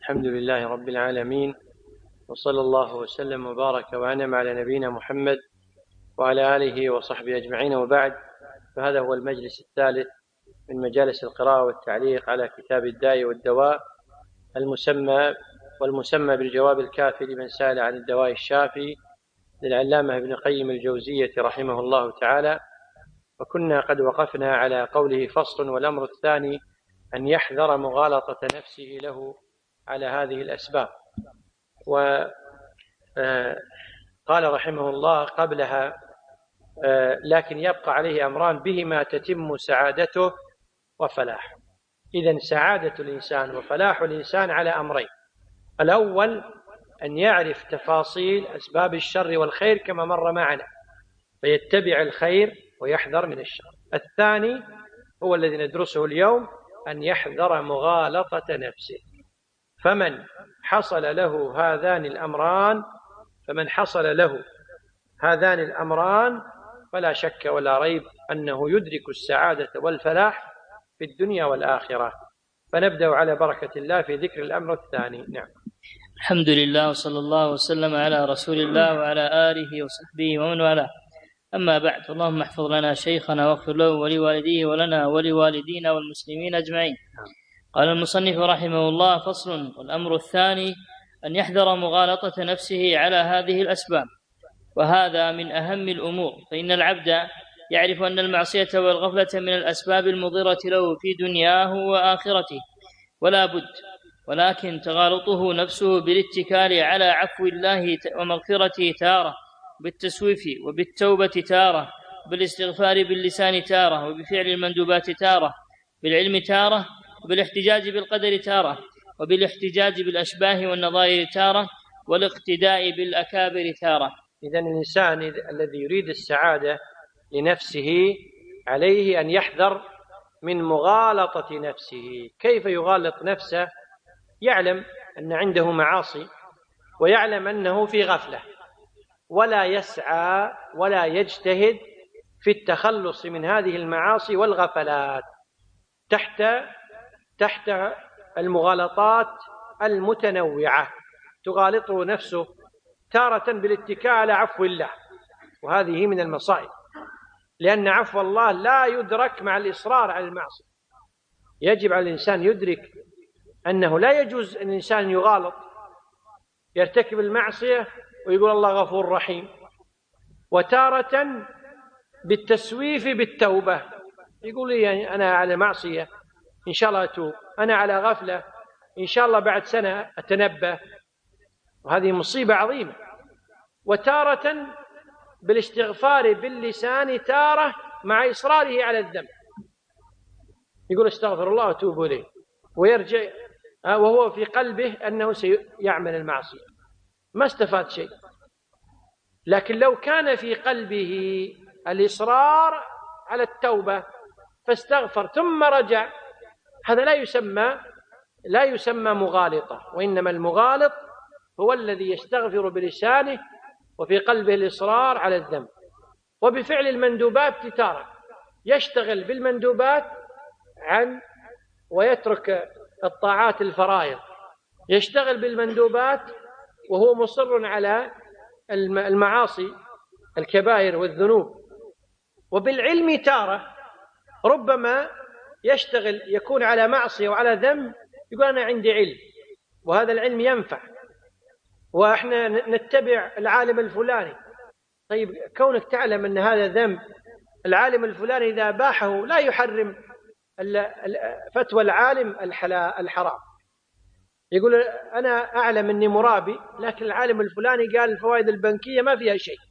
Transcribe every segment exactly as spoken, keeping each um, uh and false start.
الحمد لله رب العالمين، وصلى الله وسلم وبارك وأنعم على نبينا محمد وعلى آله وصحبه أجمعين، وبعد، فهذا هو المجلس الثالث من مجالس القراءة والتعليق على كتاب الداء والدواء المسمى والمسمى بالجواب الكافي لمن سأل عن الدواء الشافي للعلامة ابن قيم الجوزية رحمه الله تعالى. وكنا قد وقفنا على قوله: فصل: والأمر الثاني أن يحذر مغالطة نفسه له على هذه الأسباب. وقال رحمه الله قبلها: لكن يبقى عليه أمران بهما تتم سعادته وفلاحه. إذن سعادة الإنسان وفلاح الإنسان على أمرين: الأول أن يعرف تفاصيل أسباب الشر والخير كما مر معنا فيتبع الخير ويحذر من الشر. الثاني هو الذي ندرسه اليوم: أن يحذر مغالطة نفسه. فمن حصل له هذان الأمران فمن حصل له هذان الأمران فلا شك ولا ريب أنه يدرك السعادة والفلاح في الدنيا والآخرة. فنبدأ على بركة الله في ذكر الأمر الثاني. نعم. الحمد لله، وصلى الله وسلم على رسول الله وعلى آله وصحبه ومن والاه. أما بعد، اللهم احفظ لنا شيخنا واغفر له ولوالديه ولنا ولوالدينا والمسلمين أجمعين. قال المصنف رحمه الله: فصل: والأمر الثاني أن يحذر مغالطة نفسه على هذه الأسباب، وهذا من أهم الأمور، فإن العبد يعرف أن المعصية والغفلة من الأسباب المضرة له في دنياه وآخرته ولا بد، ولكن تغالطه نفسه بالاتكال على عفو الله ومغفرته تارة، بالتسويف وبالتوبة تارة، بالاستغفار باللسان تارة، وبفعل المندوبات تارة، بالعلم تارة، وبالاحتجاج بالقدر تارة، وبالاحتجاج بالأشباه والنظائر تارة، والاقتداء بالأكابر تارة. إذن الإنسان الذي يريد السعادة لنفسه عليه أن يحذر من مغالطة نفسه. كيف يغالط نفسه؟ يعلم أن عنده معاصي ويعلم أنه في غفلة، ولا يسعى ولا يجتهد في التخلص من هذه المعاصي والغفلات تحت تحت المغالطات المتنوعة. تغالطه نفسه تارة بالاتكاء على عفو الله، وهذه من المصائب، لأن عفو الله لا يدرك مع الإصرار على المعصية. يجب على الإنسان يدرك أنه لا يجوز أن الإنسان يغالط، يرتكب المعصية ويقول الله غفور رحيم، وتارة بالتسويف بالتوبة، يقول لي أنا على معصية إن شاء الله أتوب، أنا على غفلة إن شاء الله بعد سنة أتنبه، وهذه مصيبة عظيمة. وتارة بالاستغفار باللسان تارة مع إصراره على الذنب، يقول استغفر الله وأتوب إليه، ويرجع وهو في قلبه أنه سيعمل المعصية، ما استفاد شيء. لكن لو كان في قلبه الإصرار على التوبة فاستغفر ثم رجع، هذا لا يسمى لا يسمى مغالطة، وإنما المغالط هو الذي يستغفر بلسانه وفي قلبه الإصرار على الذنب. وبفعل المندوبات تارة يشتغل بالمندوبات عن ويترك الطاعات الفرائض، يشتغل بالمندوبات وهو مصر على المعاصي الكبائر والذنوب. وبالعلم تارة ربما يشتغل يكون على معصية وعلى ذنب، يقول أنا عندي علم وهذا العلم ينفع وإحنا نتبع العالم الفلاني. طيب كونك تعلم أن هذا ذنب، العالم الفلاني إذا أباحه لا يحرم فتوى العالم الحرام. يقول أنا أعلم أني مرابي، لكن العالم الفلاني قال الفوائد البنكية ما فيها شيء،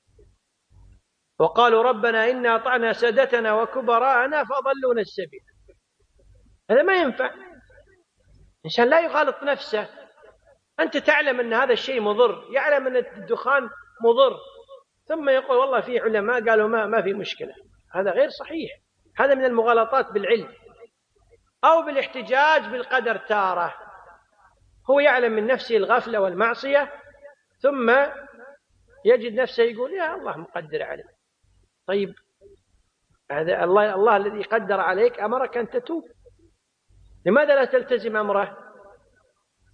وقالوا ربنا إنا أطعنا سادتنا وكبراءنا فأضلونا السبيل. هذا ما ينفع. إنسان لا يغالط نفسه. أنت تعلم أن هذا الشيء مضر، يعلم أن الدخان مضر، ثم يقول والله في علماء قالوا ما ما في مشكلة. هذا غير صحيح. هذا من المغالطات بالعلم. أو بالاحتجاج بالقدر تارة، هو يعلم من نفسه الغفلة والمعصية ثم يجد نفسه يقول يا الله مقدر عليك. طيب هذا الله الله الذي قدر عليك أمرك أن تتوب، لماذا لا تلتزم أمره؟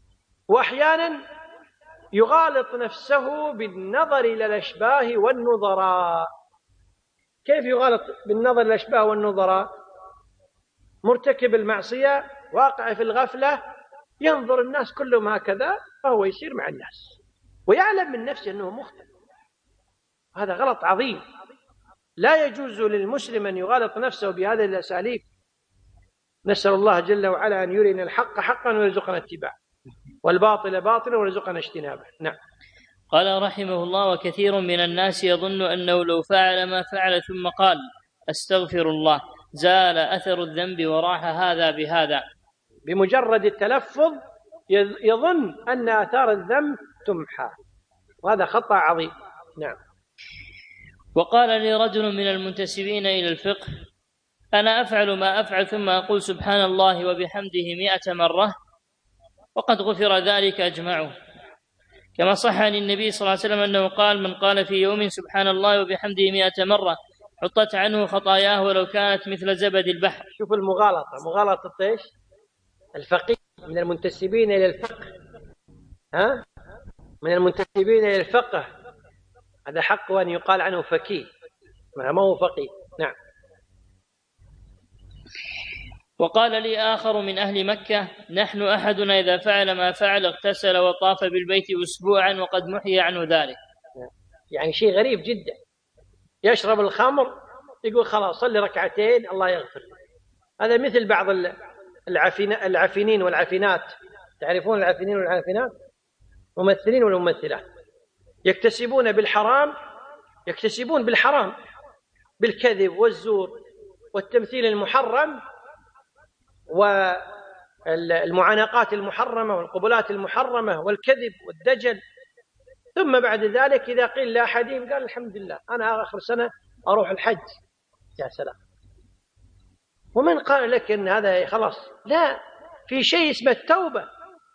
وأحيانا يغالط نفسه بالنظر إلى الأشباه والنظراء. كيف يغالط بالنظر إلى الأشباه والنظراء؟ مرتكب المعصية واقع في الغفلة، ينظر الناس كلهم هكذا فهو يسير مع الناس ويعلم من نفسه أنه مخطئ. هذا غلط عظيم، لا يجوز للمسلم أن يغالط نفسه بهذه الأساليب. نسأل الله جل وعلا أن يرينا الحق حقا ويرزقنا اتباعه، والباطل باطلا ويرزقنا اجتنابه. نعم. قال رحمه الله: وكثير من الناس يظن أنه لو فعل ما فعل ثم قال أستغفر الله زال أثر الذنب وراح هذا بهذا. بمجرد التلفظ يظن أن آثار الذنب تمحى، وهذا خطأ عظيم. نعم. وقال لي رجل من المنتسبين إلى الفقه: أنا أفعل ما أفعل ثم أقول سبحان الله وبحمده مئة مرة وقد غفر ذلك أجمعه، كما صح عن النبي صلى الله عليه وسلم أنه قال: من قال في يوم سبحان الله وبحمده مئة مرة حطت عنه خطاياه ولو كانت مثل زبد البحر. شوف المغالطة، مغالطة إيش؟ الفقيه من المنتسبين إلى الفقه، ها؟ من المنتسبين إلى الفقه، هذا حق أن يقال عنه فقيه، ما هو فقيه. نعم. وقال لي آخر من أهل مكة: نحن أحدنا إذا فعل ما فعل اغتسل وطاف بالبيت أسبوعا وقد محي عنه ذلك. يعني شيء غريب جدا، يشرب الخمر يقول خلاص صلي ركعتين الله يغفر. هذا مثل بعض العفينين والعفينات، تعرفون العفينين والعفينات؟ ممثلين والممثلات، يكتسبون بالحرام، يكتسبون بالحرام بالكذب والزور والتمثيل المحرم والمعانقات المحرمة والقبلات المحرمة والكذب والدجل، ثم بعد ذلك إذا قيل لأحدهم قال الحمد لله أنا آخر سنة أروح الحج. يا سلام. ومن قال لك أن هذا خلاص؟ لا، في شيء اسمه التوبة.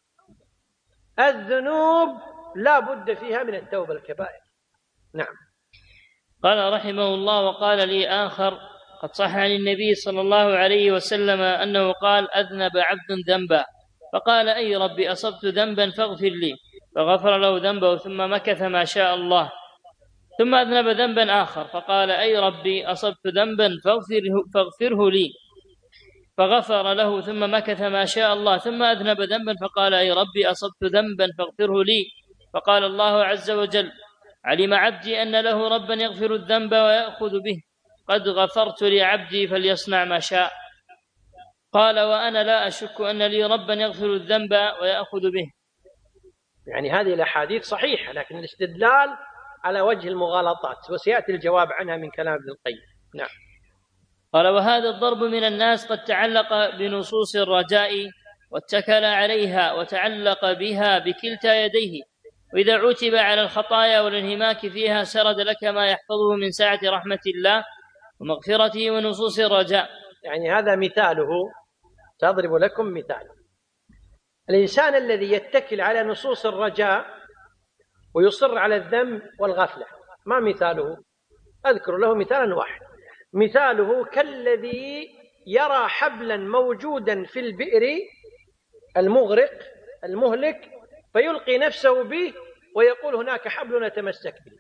الذنوب لا بد فيها من التوبة الكبائر. نعم. قال رحمه الله: وقال لي آخر: قد صح عن النبي صلى الله عليه وسلم أنه قال: أذنب عبد ذنبا فقال: أي ربي أصبت ذنبا فاغفر لي، فغفر له ذنبه ثم مكث ما شاء الله، ثم أذنب ذنبا آخر فقال: أي ربي أصبت ذنبا فاغفره, فاغفره لي، فغفر له ثم مكث ما شاء الله، ثم أذنب ذنبا فقال: أي ربي أصبت ذنبا فاغفره لي، فقال الله عز وجل: علم عبدي أن له ربا يغفر الذنب ويأخذ به، قد غفرت لعبدي فليصنع ما شاء. قال: وأنا لا أشك أن لي ربا يغفر الذنب ويأخذ به. يعني هذه الأحاديث صحيحة، لكن الاستدلال على وجه المغالطات، وسيأتي الجواب عنها من كلام ابن القيم. نعم. قال: وهذا الضرب من الناس قد تعلق بنصوص الرجاء واتكل عليها وتعلق بها بكلتا يديه، وإذا عتب على الخطايا والانهماك فيها سرد لك ما يحفظه من سعة رحمة الله ومغفرته ونصوص الرجاء. يعني هذا مثاله، سأضرب لكم مثال. الإنسان الذي يتكل على نصوص الرجاء ويصر على الذنب والغفلة، ما مثاله؟ أذكر له مثالا واحد. مثاله كالذي يرى حبلا موجودا في البئر المغرق المهلك فيلقي نفسه به ويقول هناك حبل نتمسك به.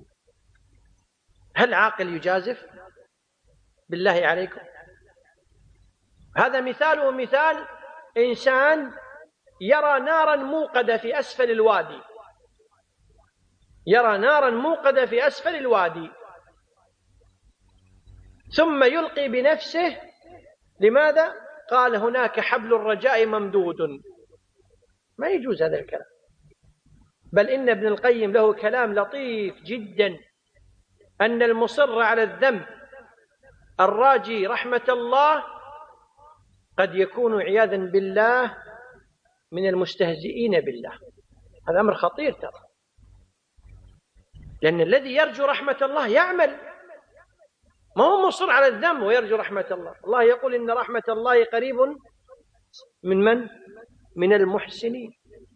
هل عاقل يجازف؟ بالله عليكم. هذا مثاله مثال إنسان يرى نارا موقدة في أسفل الوادي، يرى نارا موقدة في أسفل الوادي ثم يلقي بنفسه. لماذا؟ قال هناك حبل الرجاء ممدود. ما يجوز هذا الكلام، بل إن ابن القيم له كلام لطيف جدا، أن المصر على الذنب الراجي رحمة الله قد يكون عياذا بالله من المستهزئين بالله. هذا أمر خطير ترى، لأن الذي يرجو رحمة الله يعمل، ما هو مصر على الذنب ويرجو رحمة الله. الله يقول إن رحمة الله قريب من من؟ من المحسنين.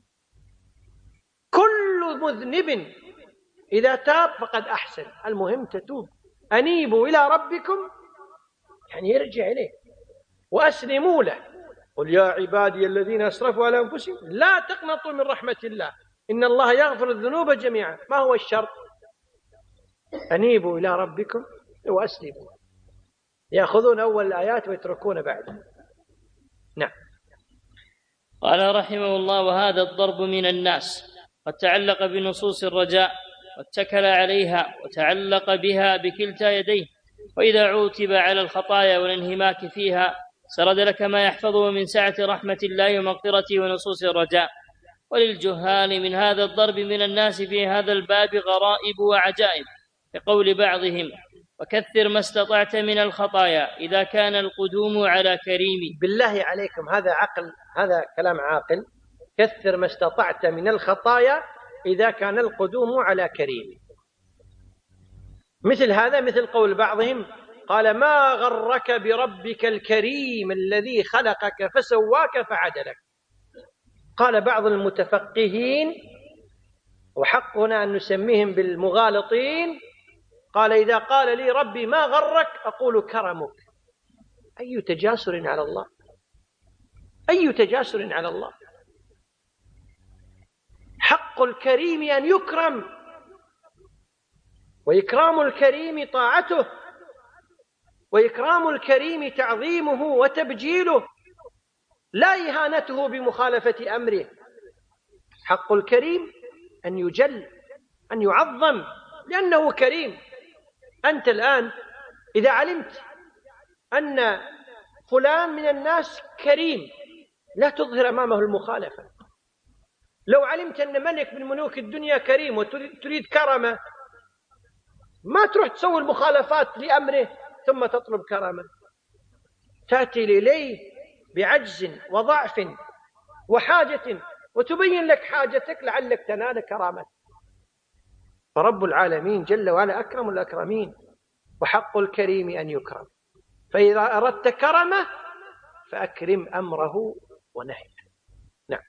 كل مذنب إذا تاب فقد أحسن. المهم تتوب، أنيبوا إلى ربكم، يعني يرجع إليه، وأسلموا له قل يا عبادي الذين أسرفوا على أنفسهم لا تقنطوا من رحمة الله إن الله يغفر الذنوب جميعا. ما هو الشرط؟ أنيبوا إلى ربكم وأسلموا. يأخذون أول الآيات ويتركون بعدها. نعم. قال رحمه الله: وهذا الضرب من الناس قد تعلق بنصوص الرجاء واتكل عليها وتعلق بها بكلتا يديه، وإذا عوتب على الخطايا والانهماك فيها سرد لك ما يحفظه من سعة رحمة الله ومغفرته ونصوص الرجاء. وللجهال من هذا الضرب من الناس في هذا الباب غرائب وعجائب، كقول بعضهم: وكثر ما استطعت من الخطايا إذا كان القدوم على كريم. بالله عليكم هذا عقل؟ هذا كلام عاقل؟ كثر ما استطعت من الخطايا إذا كان القدوم على كريم. مثل هذا مثل قول بعضهم: قال ما غرك بربك الكريم الذي خلقك فسواك فعدلك. قال بعض المتفقهين، وحقنا أن نسميهم بالمغالطين، قال إذا قال لي ربي ما غرك أقول كرمك. أي تجاسر على الله، أي تجاسر على الله. حق الكريم أن يكرم، وإكرام الكريم طاعته، وإكرام الكريم تعظيمه وتبجيله، لا إهانته بمخالفة أمره. حق الكريم أن يجل، أن يعظم، لأنه كريم. أنت الآن إذا علمت أن فلان من الناس كريم لا تظهر أمامه المخالفة. لو علمت أن ملك من ملوك الدنيا كريم وتريد كرمه، ما تروح تسوي المخالفات لأمره ثم تطلب كرمه، تأتي إليه بعجز وضعف وحاجة وتبين لك حاجتك لعلك تنال كرامته. فرب العالمين جل وعلا أكرم الأكرمين، وحق الكريم أن يكرم. فإذا أردت كرمه فأكرم أمره ونهيه. نعم.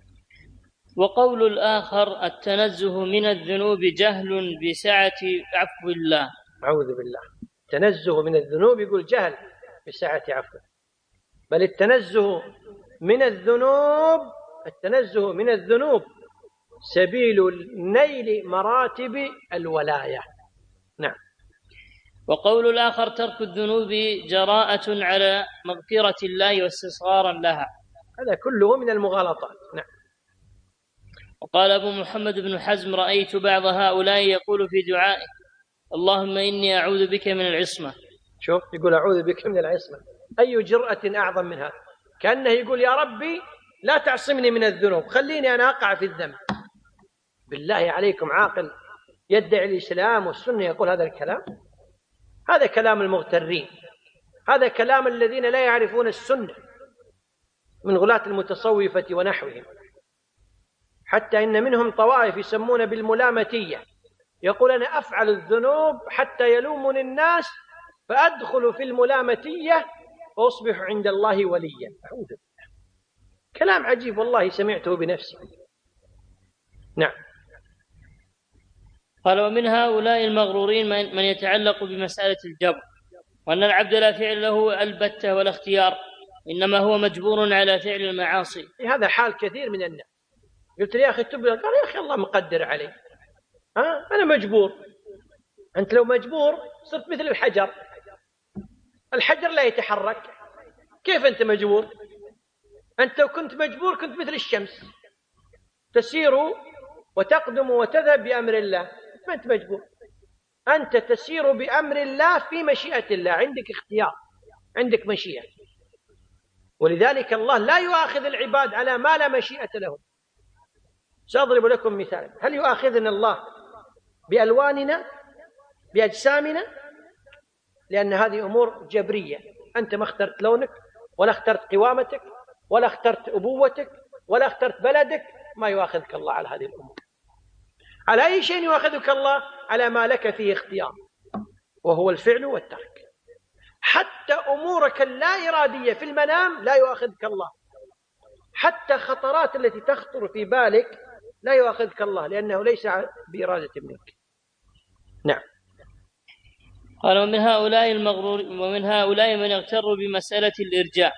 وقول الآخر: التنزه من الذنوب جهل بسعة عفو الله. أعوذ بالله. التنزه من الذنوب يقول جهل بسعة عفوه، بل التنزه من الذنوب التنزه من الذنوب سبيل نيل مراتب الولاية. نعم. وقول الآخر: ترك الذنوب جراءة على مغفرة الله واستصغارا لها. هذا كله من المغالطات. نعم. وقال أبو محمد بن حزم: رأيت بعض هؤلاء يقول في دعائه: اللهم إني أعوذ بك من العصمة. شوف، يقول أعوذ بك من العصمة. أي جرأة أعظم من هذا؟ كأنه يقول يا ربي لا تعصمني من الذنوب، خليني أنا أقع في الذنب. بالله عليكم عاقل يدعي الإسلام والسنة يقول هذا الكلام؟ هذا كلام المغترين، هذا كلام الذين لا يعرفون السنة من غلاة المتصوفة ونحوهم. حتى إن منهم طوائف يسمون بالملامتية، يقول أنا أفعل الذنوب حتى يلومني الناس فأدخل في الملامتية وأصبح عند الله وليا. أعوذ بالله. كلام عجيب والله، سمعته بنفسي. نعم. قال: ومن هؤلاء المغرورين من يتعلق بمسألة الجبر، وأن العبد لا فعل له البتة ولا اختيار، إنما هو مجبور على فعل المعاصي. هذا حال كثير من الناس. قلت لي يا أخي تب، قال يا أخي الله مقدر علي، ها أنا مجبور. أنت لو مجبور صرت مثل الحجر، الحجر لا يتحرك، كيف أنت مجبور؟ أنت لو كنت مجبور كنت مثل الشمس تسير وتقدم وتذهب بأمر الله، ما أنت مجبور، أنت تسير بأمر الله في مشيئة الله، عندك اختيار، عندك مشيئة. ولذلك الله لا يؤاخذ العباد على ما لا مشيئة لهم. سأضرب لكم مثالا. هل يؤاخذنا الله بألواننا بأجسامنا؟ لأن هذه أمور جبرية، أنت ما اخترت لونك ولا اخترت قوامتك ولا اخترت أبوتك ولا اخترت بلدك، ما يؤاخذك الله على هذه الأمور. على أي شيء يؤاخذك الله؟ على ما لك فيه اختيار، وهو الفعل والترك. حتى أمورك اللا إرادية في المنام لا يؤاخذك الله، حتى خطرات التي تخطر في بالك لا يؤاخذك الله، لأنه ليس بإرادة منك. نعم. قال: ومن هؤلاء المغرور ومن هؤلاء من يغتر بمسألة الإرجاء،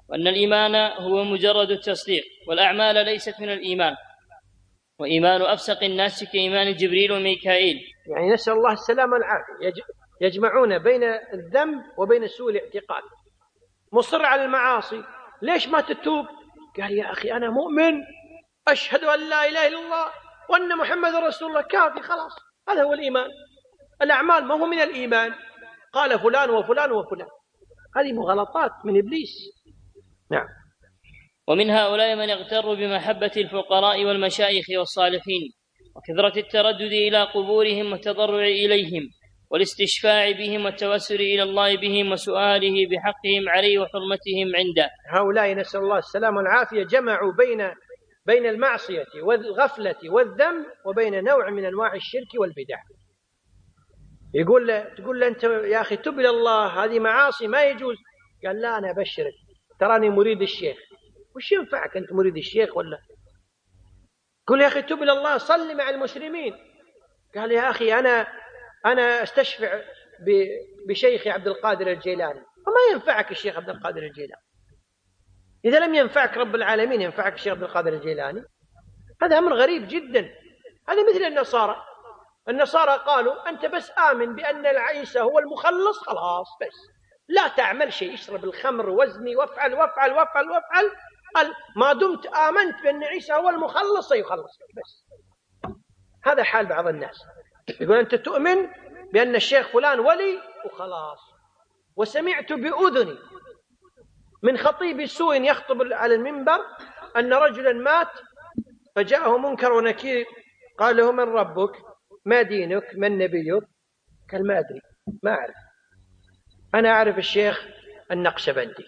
وأن الإيمان هو مجرد التصديق، والأعمال ليست من الإيمان، وإيمان أفسق الناس كإيمان جبريل وميكائيل. يعني نسأل الله السلامة والعافية، يجمعون بين الذنب وبين سوء الاعتقاد. مصر على المعاصي، ليش ما تتوب؟ قال يا أخي أنا مؤمن، أشهد أن لا إله إلا الله وأن محمد رسول الله، كافي خلاص، هذا هو الإيمان. الأعمال ما هو من الإيمان. قال فلان وفلان وفلان، هذه مغالطات من إبليس. نعم. ومن هؤلاء من يغتر بمحبة الفقراء والمشايخ والصالحين وكثرة التردد إلى قبورهم والتضرع إليهم والاستشفاع بهم والتوسل إلى الله بهم وسؤاله بحقهم عليه وحرمتهم عنده. هؤلاء نسأل الله السلامة والعافية جمعوا بين بين المعصية والغفلة والذنب وبين نوع من أنواع الشرك والبدع. يقول له تقول له أنت يا أخي تب إلى الله، هذه معاصي ما يجوز. قال لا أنا أبشرك، تراني مريد الشيخ. وش ينفعك أنت مريد الشيخ ولا؟ قل يا أخي تب إلى الله، صلي مع المسلمين. قال يا أخي أنا أنا استشفع بشيخي عبد القادر الجيلاني. وما ينفعك الشيخ عبد القادر الجيلاني إذا لم ينفعك رب العالمين، ينفعك الشيخ عبد القادر الجيلاني؟ هذا أمر غريب جدا. هذا مثل النصارى. النصارى قالوا أنت بس آمن بأن عيسى هو المخلص خلاص، بس لا تعمل شيء، اشرب الخمر وزني وافعل وافعل وافعل وافعل، قال ما دمت آمنت بأن عيسى هو المخلص سيخلص بس. هذا حال بعض الناس، يقول أنت تؤمن بأن الشيخ فلان ولي وخلاص. وسمعت بأذني من خطيب سوء يخطب على المنبر أن رجلا مات فجاءه منكر ونكير، قال له من ربك؟ ما دينك؟ من نبيك؟ قال ما أدري، ما أعرف، أنا أعرف الشيخ النقشبندي.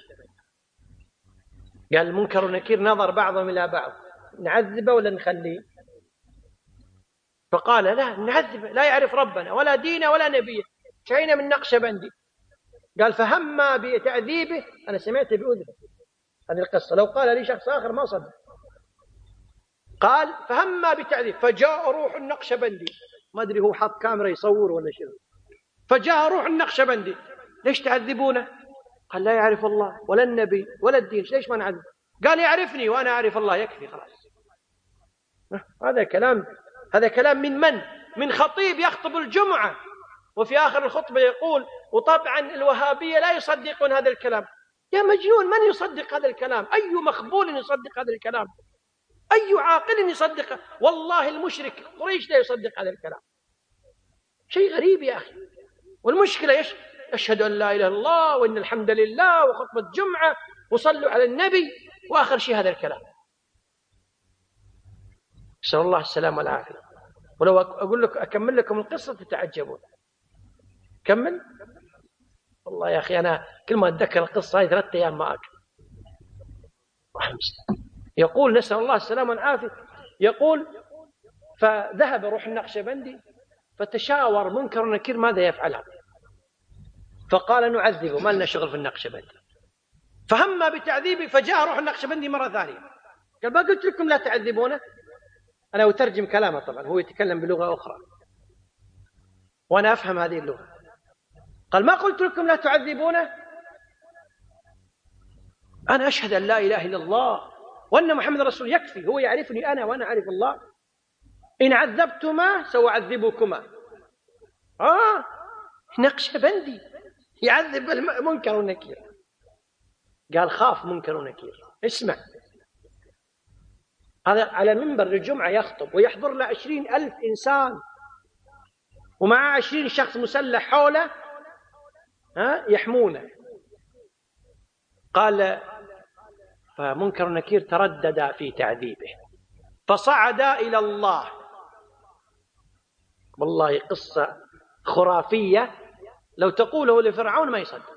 قال المنكر ونكير نظر بعضهم إلى بعض، نعذبه ولا نخليه؟ فقال لا نعذبه، لا يعرف ربنا ولا دينه ولا نبيه، شينا من نقشبندي. قال فهم بتعذيبه، أنا سمعت بأذنه هذه القصة، لو قال لي شخص آخر ما صدق. قال فهم بتعذيب، فجاء روح النقشبندي، ما أدري هو حط كاميرا يصور ولا شيء، فجاء روح النقشبندي، ليش تعذبونه؟ قال لا يعرف الله ولا النبي ولا الدين، ليش ما نعذب؟ قال يعرفني وأنا أعرف الله، يكفي خلاص. هذا كلام، هذا كلام من من؟ من خطيب يخطب الجمعة وفي آخر الخطبة يقول وطبعا الوهابية لا يصدقون هذا الكلام. يا مجنون، من يصدق هذا الكلام؟ أي مخبول يصدق هذا الكلام؟ أي عاقل يصدق؟ والله المشرك قريش لا يصدق هذا الكلام. شيء غريب يا أخي. والمشكلة إيش؟ أشهد أن لا إله إلا الله وإن الحمد لله وخطبة جمعة وصلوا على النبي، وآخر شيء هذا الكلام. نسأل الله السلامة والعافية. ولو أقول لك أكمل لكم القصة تتعجبون. كمل. والله يا أخي أنا كل ما أتذكر القصة هذه ثلاثة أيام ما أكل. يقول نسأل الله السلامة والعافية، يقول فذهب روح النقشبندي فتشاور منكر ونكير ماذا يفعل، فقال نعذبه، ما لنا شغل في النقشبندي. فهم بتعذيبه، فجاء روح النقشبندي مرة ثانية قال ما قلت لكم لا تعذبونه؟ أنا أترجم كلامه، طبعا هو يتكلم بلغة أخرى وأنا أفهم هذه اللغة. قال ما قلت لكم لا تعذبونه؟ أنا أشهد أن لا إله إلا الله وأن محمد رسول، يكفي، هو يعرفني أنا وأنا أعرف الله. إن عذبتما سأعذبكما. آه نقشبندي يعذب المنكر ونكير. قال خاف منكر ونكير. اسمع، هذا على منبر الجمعة يخطب ويحضر له عشرين ألف إنسان ومع عشرين شخص مسلح حوله ها يحمونه. قال فمنكر ونكير ترددا في تعذيبه فصعدا إلى الله. والله قصة خرافية، لو تقوله لفرعون ما يصدق.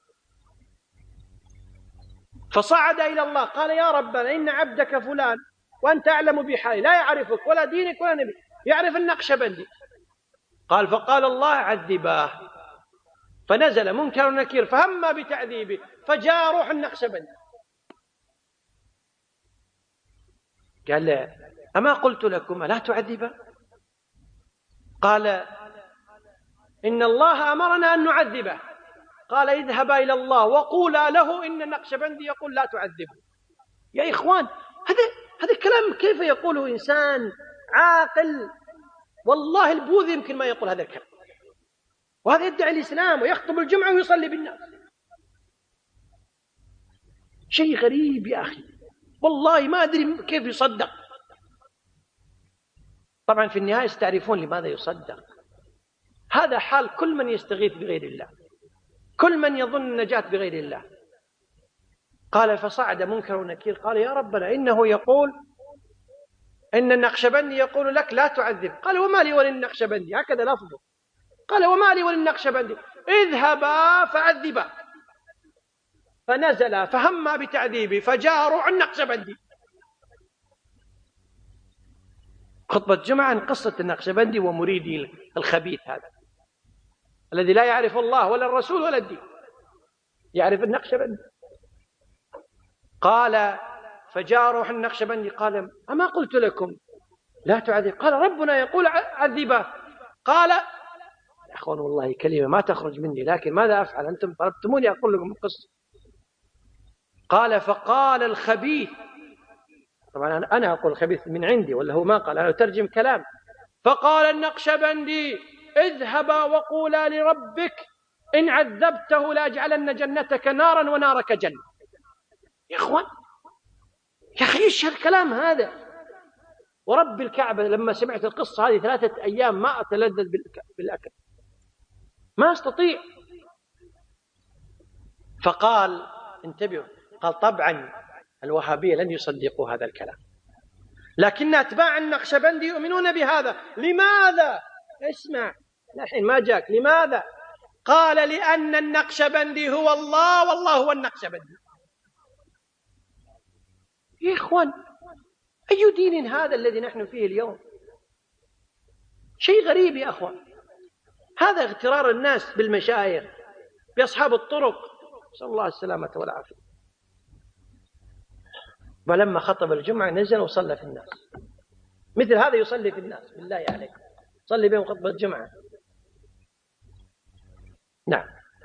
فصعد إلى الله قال يا ربنا إن عبدك فلان وأنت أعلم بحالي لا يعرفك ولا دينك ولا نبي، يعرف النقشبندي. قال فقال الله عذباه، فنزل منكر ونكير فهم بتعذيبه، فجاء روح النقشبندي قال له أما قلت لكم لا تعذبا؟ قال إن الله أمرنا أن نعذبه. قال اذهبا إلى الله وقولا له إن النقشبندي يقول لا تعذبه. يا إخوان، هذا هذا الكلام كيف يقوله إنسان عاقل؟ والله البوذي يمكن ما يقول هذا الكلام، وهذا يدعي الإسلام ويخطب الجمعة ويصلي بالناس. شيء غريب يا أخي، والله ما أدري كيف يصدق. طبعا في النهاية ستعرفون لماذا يصدق. هذا حال كل من يستغيث بغير الله، كل من يظن النجاة بغير الله. قال فصعد منكر ونكير قال يا ربنا إنه يقول إن النقشبندي يقول لك لا تعذب. قال وما لي وللنقشبندي، هكذا لفظه. قال وما لي وللنقشبندي، اذهبا فعذبا. فنزل فهما بتعذيبه فجاء روح النقشبندي. خطبة جمعة عن قصة النقشبندي ومريدي الخبيث هذا الذي لا يعرف الله ولا الرسول ولا الدين، يعرف النقشبندي. قال فجاء روح النقشبندي قال أما قلت لكم لا تعذب؟ قال ربنا يقول عذبه. قال يا أخوان والله كلمة ما تخرج مني، لكن ماذا أفعل؟ أنتم طلبتموني أقول لكم القصة. قال فقال الخبيث، طبعا أنا أقول الخبيث من عندي ولا هو ما قال، أنا أترجم كلام. فقال النقشبندي اذهبا وقولا لربك إن عذبته لأجعلن جنتك نارا ونارك جنة. يا إخوان يا أخي إيش هالكلام هذا؟ ورب الكعبة لما سمعت القصة هذه ثلاثة أيام ما أتلذذ بالأكل، ما أستطيع. فقال انتبهوا، قال طبعا الوهابية لن يصدقوا هذا الكلام، لكن أتباع النقشبندي يؤمنون بهذا. لماذا؟ اسمع الحين ما جاك. لماذا؟ قال لأن النقشبندي هو الله والله هو النقشبندي. يا إخوان أي دين هذا الذي نحن فيه اليوم؟ شيء غريب يا أخوان. هذا اغترار الناس بالمشايخ بأصحاب الطرق، نسأل الله السلامة والعافية. ولما خطب الجمعة نزل وصلى في الناس، مثل هذا يصلي في الناس بالله عليكم، صلي بهم خطبة الجمعة. نعم.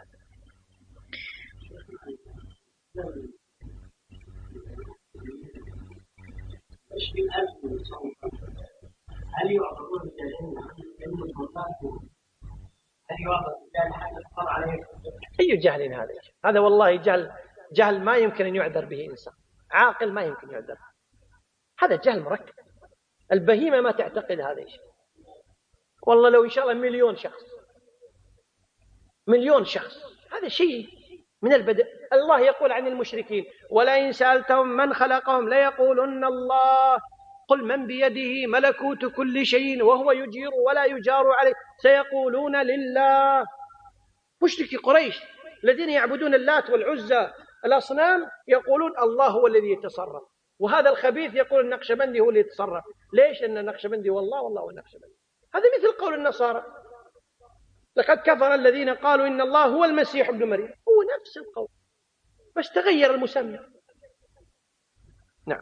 هل يعتبرون الجاهلين علم المصادر؟ هل يعتبر الجاهل حتى تقر عليه؟ أي جهل هذا؟ هذا والله جهل، جهل ما يمكن أن يعذر به إنسان عاقل، ما يمكن يعذر. هذا جهل مركب. البهيمة ما تعتقد هذا الشيء. والله لو إن شاء الله مليون شخص مليون شخص هذا شيء من البدء. الله يقول عن المشركين ولئن سألتهم من خلقهم ليقولن الله قل من بيده ملكوت كل شيء وهو يجير ولا يجار عليه سيقولون لله. مشركي قريش الذين يعبدون اللات والعزى الأصنام يقولون الله هو الذي يتصرف، وهذا الخبيث يقول النقشبندي هو اللي يتصرف. ليش؟ أن النقشبندي والله والله هو النقشبندي. هذا مثل قول النصارى لقد كفر الذين قالوا إن الله هو المسيح ابن مريم، هو نفس القول بس تغير المسمى. نعم.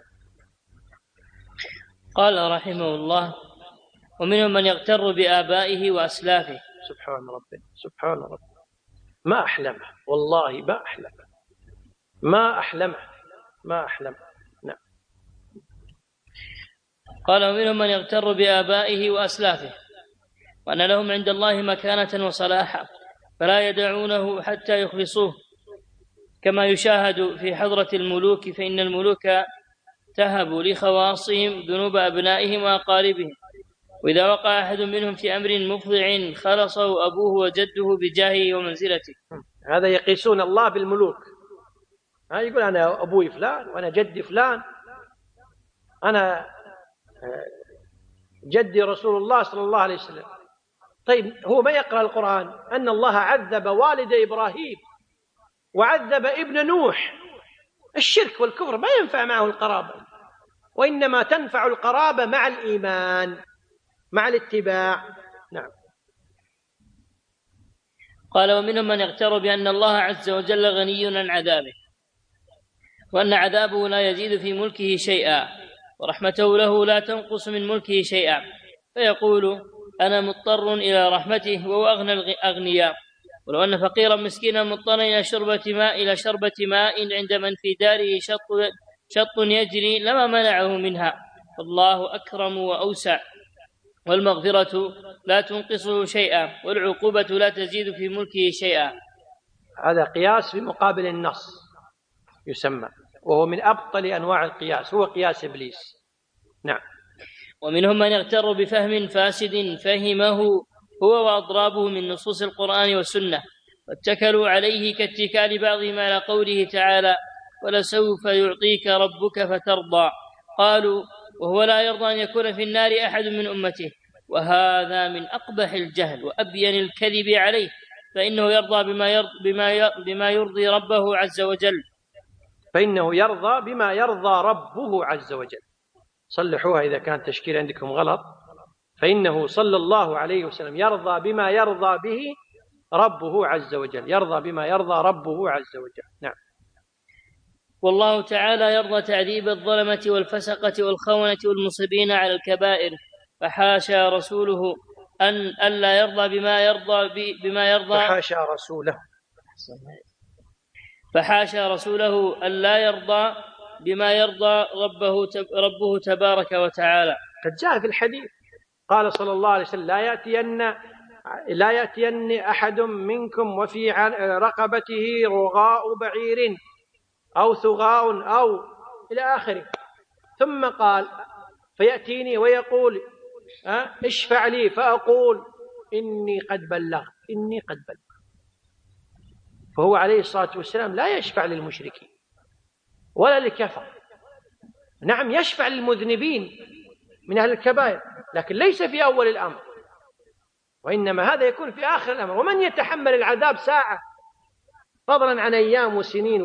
قال رحمه الله ومنهم من يغتر بآبائه وأسلافه. سبحان ربنا سبحان ربنا، ما أحلمه والله، ما أحلمه ما أحلمه ما أحلمه. نعم. قال ومنهم من يغتر بآبائه وأسلافه وأن لهم عند الله مكانة وصلاحا فلا يدعونه حتى يخلصوه، كما يشاهد في حضرة الملوك، فإن الملوك تهب لخواصهم ذنوب أبنائهم وأقاربهم، وإذا وقع أحد منهم في أمر مفضع خلصه أبوه وجده بجاهه ومنزلته. هذا يقيسون الله بالملوك. هذا يقول أنا أبوي فلان وأنا جدي فلان، أنا جدي رسول الله صلى الله عليه وسلم. طيب هو ما يقرأ القرآن أن الله عذب والد إبراهيم وعذب ابن نوح. الشرك والكفر ما ينفع معه القرابة، وإنما تنفع القرابة مع الإيمان مع الاتباع. نعم. قال ومنهم من يغتر بأن الله عز وجل غني عن عذابه، وأن عذابه لا يزيد في ملكه شيئا، ورحمته له لا تنقص من ملكه شيئا، فيقول أنا مضطر إلى رحمته وهو أغنى الأغنياء، ولو أن فقيرا مسكينا مضطرا إلى شربة ماء إلى شربة ماء عند من في داره شط, شط يجري لما منعه منها. الله أكرم وأوسع، والمغفرة لا تنقصه شيئا، والعقوبة لا تزيد في ملكه شيئا. هذا قياس في مقابل النص يسمى، وهو من أبطل أنواع القياس، هو قياس إبليس. نعم. ومنهم من يغتر بفهم فاسد فهمه هو وأضرابه من نصوص القرآن والسنة، واتكلوا عليه كاتكال بعضهم على قوله تعالى: ولسوف يعطيك ربك فترضى. قالوا: وهو لا يرضى أن يكون في النار أحد من أمته، وهذا من أقبح الجهل وأبين الكذب عليه، فإنه يرضى بما يرضي, بما بما يرضي ربه عز وجل فإنه يرضى بما يرضى ربه عز وجل. صلحوها إذا كان تشكيل عندكم غلط. فإنه صلى الله عليه وسلم يرضى بما يرضى به ربه عز وجل، يرضى بما يرضى ربه عز وجل. نعم. والله تعالى يرضى تعذيب الظلمة والفسقة والخونة والمصبين على الكبائر، فحاشا رسوله أن ألا يرضى بما يرضى بما يرضى فحاشا رسوله فحاشا رسوله ألا يرضى بما يرضى ربه ربه تبارك وتعالى. قد جاء في الحديث قال صلى الله عليه وسلم: لا يأتين لا يأتين أحد منكم وفي رقبته رغاء بعير أو ثغاء أو إلى آخره. ثم قال: فيأتيني ويقول: اشفع لي، فأقول: إني قد بلغت إني قد بلغت. فهو عليه الصلاة والسلام لا يشفع للمشركين ولا للكفر. نعم، يشفع للمذنبين من أهل الكبائر، لكن ليس في أول الأمر، وإنما هذا يكون في آخر الأمر. ومن يتحمل العذاب ساعة، فضلا عن أيام وسنين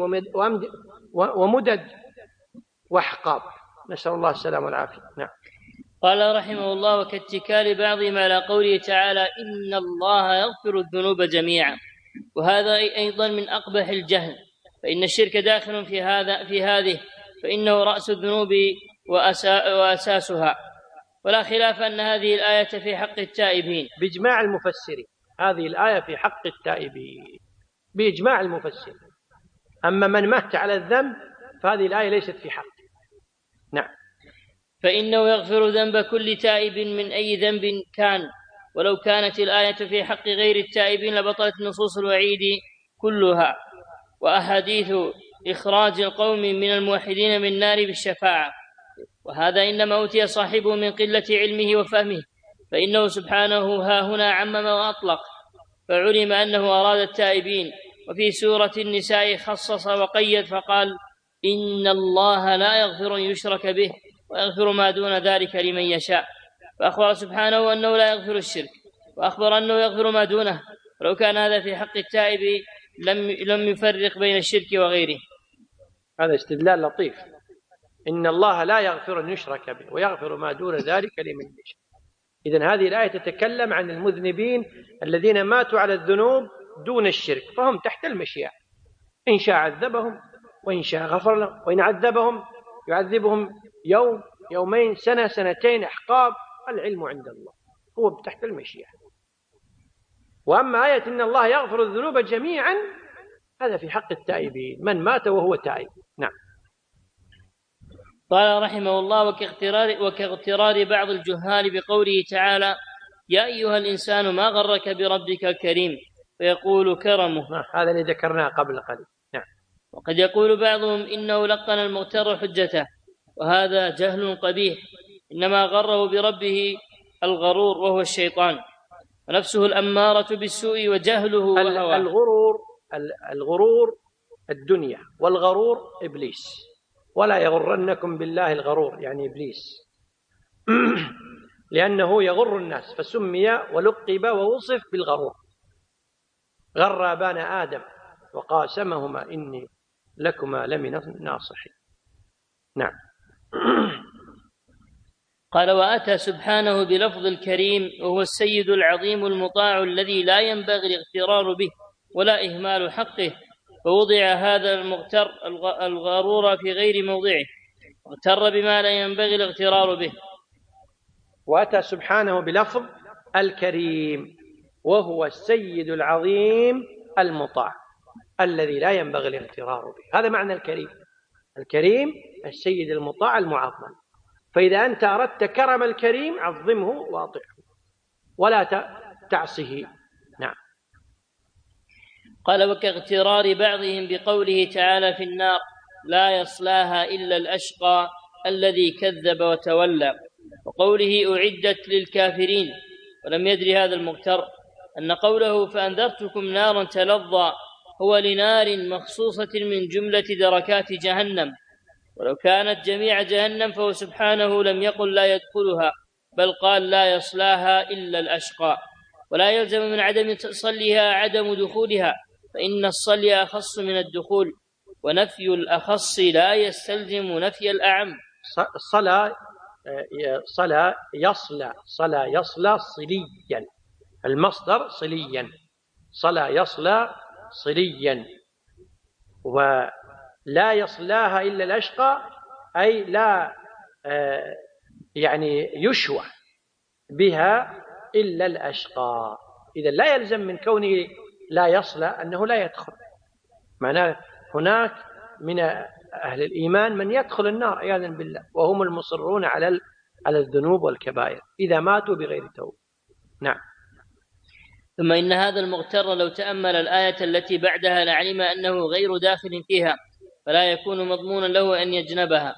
ومدد وأحقاب. نسأل الله السلامة والعافية. نعم. قال رحمه الله: وكاتكال بعضهم على قوله تعالى: إن الله يغفر الذنوب جميعا. وهذا أيضا من أقبح الجهل، فإن الشرك داخل في هذا في هذه فإنه رأس الذنوب وأساسها، ولا خلاف أن هذه الآية في حق التائبين بإجماع المفسرين. هذه الآية في حق التائبين بإجماع المفسرين. أما من مات على الذنب فهذه الآية ليست في حق. نعم. فإنه يغفر ذنب كل تائب من أي ذنب كان، ولو كانت الآية في حق غير التائبين لبطلت نصوص الوعيد كلها وأحاديث إخراج القوم من الموحدين من النار بالشفاعة. وهذا إنما أوتي صاحبه من قلة علمه وفهمه، فإنه سبحانه ها هنا عمم وأطلق، فعلم أنه أراد التائبين. وفي سورة النساء خصص وقيد فقال: إن الله لا يغفر أن يشرك به ويغفر ما دون ذلك لمن يشاء. فأخبر سبحانه أنه لا يغفر الشرك، وأخبر أنه يغفر ما دونه. ولو كان هذا في حق التائب لم لم يفرق بين الشرك وغيره. هذا استدلال لطيف. إن الله لا يغفر أن يشرك به ويغفر ما دون ذلك لمن يشاء. إذن هذه الآية تتكلم عن المذنبين الذين ماتوا على الذنوب دون الشرك، فهم تحت المشيئة. إن شاء عذبهم وإن شاء غفر لهم، وإن عذبهم يعذبهم يوم يومين سنة سنتين أحقاب، العلم عند الله، هو تحت المشيئة. وأما آية إن الله يغفر الذنوب جميعا هذا في حق التائبين، من مات وهو تائب. نعم. قال رحمه الله: وكاغترار, وكاغترار بعض الجهال بقوله تعالى: يا أيها الإنسان ما غرك بربك الكريم، فيقول كرمه. هذا اللي ذكرناه قبل قليل. نعم. وقد يقول بعضهم إنه لقن المغتر حجته، وهذا جهل قبيح، إنما غره بربه الغرور وهو الشيطان، ونفسه الأمارة بالسوء وجهله وهواه. الغرور الغرور الدنيا، والغرور إبليس. ولا يغرنكم بالله الغرور، يعني إبليس لأنه يغر الناس، فسمي ولقب ووصف بالغرور. غر أبانا آدم وقاسمهما إني لكما لمن الناصحين. نعم. قال: وأتى سبحانه بلفظ الكريم، وهو السيد العظيم المطاع الذي لا ينبغي الاغترار به ولا إهمال حقه، فوضع هذا المغتر الغرور في غير موضعه، واغتر بما لا ينبغي الاغترار به. وأتى سبحانه بلفظ الكريم، وهو السيد العظيم المطاع الذي لا ينبغي الاغترار به. هذا معنى الكريم. الكريم السيد المطاع المعظم. فإذا أنت أردت كرم الكريم عظمه واطعه ولا تعصه. نعم. قال: وكاغترار بعضهم بقوله تعالى في النار لا يصلاها إلا الأشقى الذي كذب وتولى، وقوله أعدت للكافرين، ولم يدري هذا المغتر أن قوله فأنذرتكم نارا تلظى هو لنار مخصوصة من جملة دركات جهنم، ولو كانت جميع جهنم فهو سبحانه لم يقل لا يدخلها، بل قال لا يصلاها إلا الأشقى. ولا يلزم من عدم صلها عدم دخولها، فإن الصلي أخص من الدخول، ونفي الأخص لا يستلزم نفي الأعم. صلى صلى يصلى صلى يصلى صليا، المصدر صليا، صلى يصلى صليا. ولا يصلاها إلا الأشقى أي لا يعني يشوى بها إلا الأشقى. إذا لا يلزم من كونه لا يصلى أنه لا يدخل. معناه هناك من أهل الإيمان من يدخل النار عياذا بالله وهم المصرون على على الذنوب والكبائر إذا ماتوا بغير توبة. نعم. ثم إن هذا المغتر لو تأمل الآية التي بعدها لعلم أنه غير داخل فيها، فلا يكون مضمونا له أن يجنبها.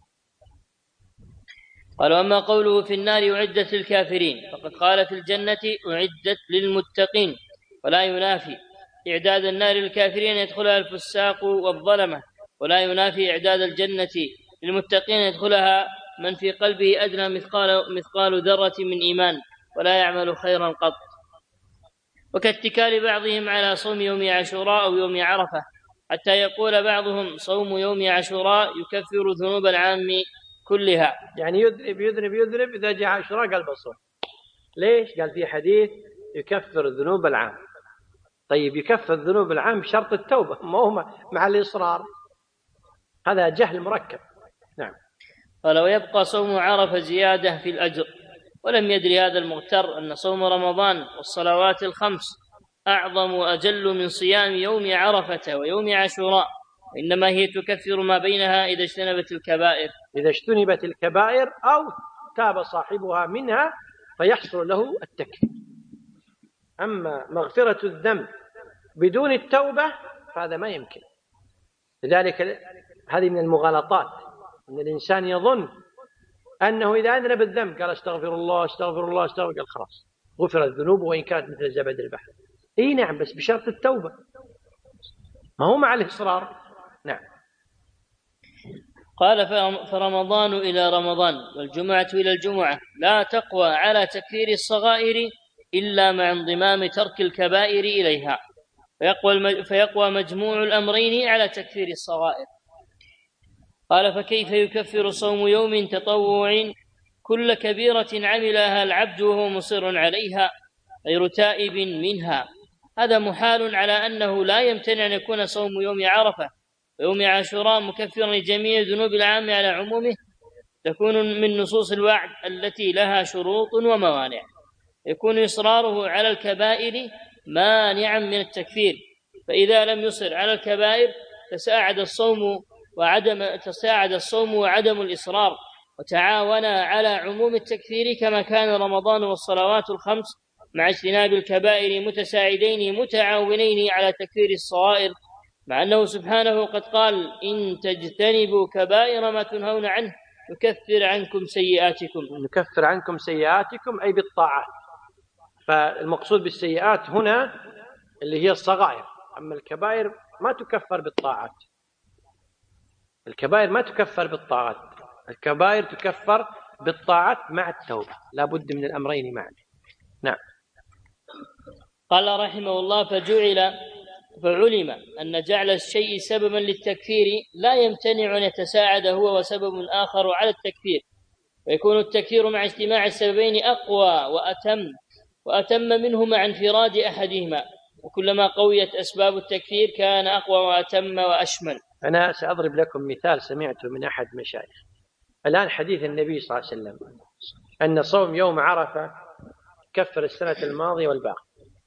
قال: وأما قوله في النار أعدت للكافرين فقد قال في الجنة أعدت للمتقين، ولا ينافي إعداد النار للكافرين يدخلها الفساق والظلمة، ولا ينافي إعداد الجنة للمتقين يدخلها من في قلبه أدنى مثقال, مثقال ذرة من إيمان ولا يعمل خيرا قط. وكاتكال بعضهم على صوم يوم عاشوراء أو يوم عرفة، حتى يقول بعضهم صوم يوم عاشوراء يكفر ذنوب العام كلها. يعني يذنب يذنب يذنب إذا جاء عاشوراء قال بصوم. ليش؟ قال في حديث يكفر ذنوب العام. طيب يكفر ذنوب العام شرط التوبة، ما هو مع الإصرار، هذا جهل مركب. نعم. ولو يبقى صوم عرفة زيادة في الأجر. ولم يدري هذا المغتر أن صوم رمضان والصلوات الخمس أعظم وأجل من صيام يوم عرفة ويوم عاشوراء، إنما هي تكفر ما بينها إذا اجتنبت الكبائر إذا اجتنبت الكبائر أو تاب صاحبها منها فيحصل له التكفير. أما مغفرة الذنب بدون التوبة فهذا ما يمكن. لذلك هذه من المغالطات أن الإنسان يظن أنه إذا أذنب الذنب قال استغفر الله استغفر الله استغفر قال خلاص غفرت الذنوب وإن كانت مثل زبد البحر. إيه نعم، بس بشرط التوبة، ما هو مع الإصرار. نعم. قال: فرمضان إلى رمضان والجمعة إلى الجمعة لا تقوى على تكفير الصغائر إلا مع انضمام ترك الكبائر إليها، فيقوى, فيقوى مجموع الأمرين على تكفير الصغائر. قال: فكيف يكفر صوم يوم تطوع كل كبيرة عملها العبد وهو مصر عليها غير تائب منها؟ هذا محال على أنه لا يمتنع أن يكون صوم يوم عرفة ويوم عاشوراء مكفرا لجميع ذنوب العام على عمومه، تكون من نصوص الوعد التي لها شروط وموانع، يكون إصراره على الكبائر مانعا من التكفير، فإذا لم يصر على الكبائر تساعد الصوم وعدم تساعد الصوم وعدم الإصرار، وتعاونا على عموم التكفير كما كان رمضان والصلوات الخمس مع اجتناب الكبائر متساعدين متعاونين على تكفير الصغائر، مع أنه سبحانه قد قال: إن تجتنبوا كبائر ما تنهون عنه نكفر عنكم سيئاتكم. نكفر عنكم سيئاتكم أي بالطاعات. فالمقصود بالسيئات هنا اللي هي الصغائر، أما الكبائر ما تكفر بالطاعات. الكبائر ما تكفر بالطاعات، الكبائر تكفر بالطاعات مع التوبة، لا بد من الأمرين معا. نعم. قال رحمه الله: فجعل فعلم أن جعل الشيء سببا للتكفير لا يمتنع أن يتساعد هو وسبب آخر على التكفير، ويكون التكفير مع اجتماع السببين أقوى وأتم وأتم منه مع انفراد أحدهما، وكلما قويت أسباب التكفير كان أقوى وأتم وأشمل. أنا سأضرب لكم مثال سمعته من أحد مشايخ. الآن حديث النبي صلى الله عليه وسلم أن صوم يوم عرفة كفر السنة الماضية والباقي،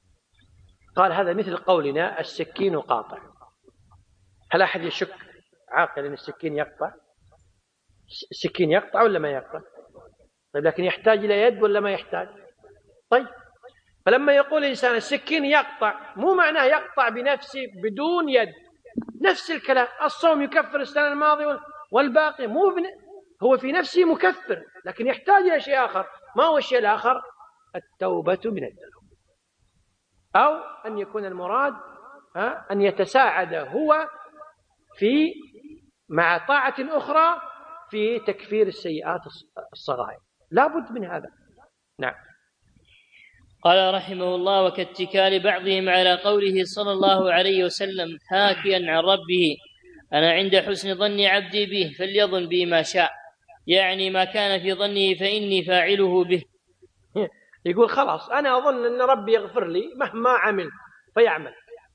قال هذا مثل قولنا السكين قاطع. هل أحد يشك عاقل أن السكين يقطع؟ السكين يقطع ولا ما يقطع؟ طيب لكن يحتاج إلى يد ولا ما يحتاج؟ طيب فلما يقول الإنسان السكين يقطع، مو معناه يقطع بنفسه بدون يد. نفس الكلام، الصوم يكفر السنة الماضية والباقي، مو بن... هو في نفسه مكفر، لكن يحتاج إلى شيء آخر. ما هو الشيء الآخر؟ التوبة من الذنوب، أو أن يكون المراد أن يتساعد هو في مع طاعة أخرى في تكفير السيئات الصغائر. لا بد من هذا. نعم. قال رحمه الله: وكاتكال بعضهم على قوله صلى الله عليه وسلم حاكيا عن ربه: أنا عند حسن ظن عبدي به فليظن بي ما شاء، يعني ما كان في ظنه فإني فاعله به. يقول خلاص أنا أظن أن ربي يغفر لي مهما عمل فيعمل،